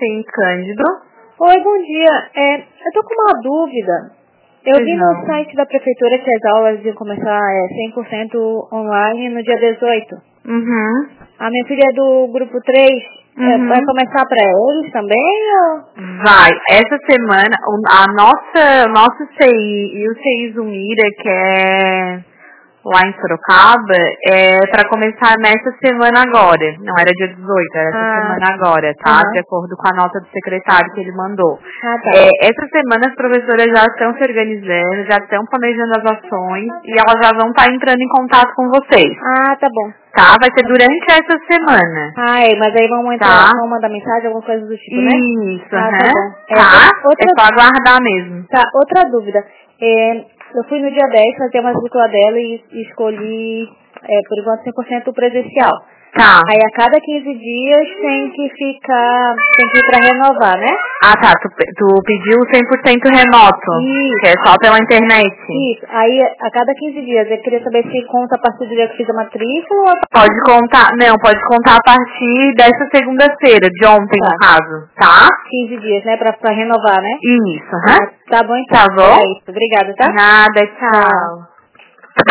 sim, Cândido. Oi, bom dia. Eu tô com uma dúvida. Eu vi no site da prefeitura que as aulas iam começar 100% online no dia 18. Uhum. A minha filha é do grupo 3. Vai começar para eles também? Ou... Vai. Essa semana, o nosso CI e o CI Zumira, que é lá em Sorocaba, para começar nessa semana agora. Não era dia 18, era essa semana agora, tá? De acordo com a nota do secretário que ele mandou. Tá. Essa semana as professoras já estão se organizando, já estão planejando as ações e elas já vão estar entrando em contato com vocês. Tá bom. Tá? Vai ser durante essa semana. Mas aí vão mandar mensagem, alguma coisa do tipo, né? Isso, Tá bom. Tá? É só aguardar mesmo. Tá, outra dúvida. Eu fui no dia 10 fazer a matrícula dela e escolhi, por enquanto, 100% presencial. Tá. Aí a cada 15 dias tem que ir pra renovar, né? Tá. Tu pediu 100% remoto. Isso. Que é só pela internet. Isso. Aí a cada 15 dias. Eu queria saber se conta a partir do dia que fiz a matrícula ou... Pode contar a partir dessa segunda-feira, de ontem, no caso, tá? 15 dias, né? Pra renovar, né? Isso, Tá bom, então. Tá bom? É isso. Obrigada, tá? Nada, tchau.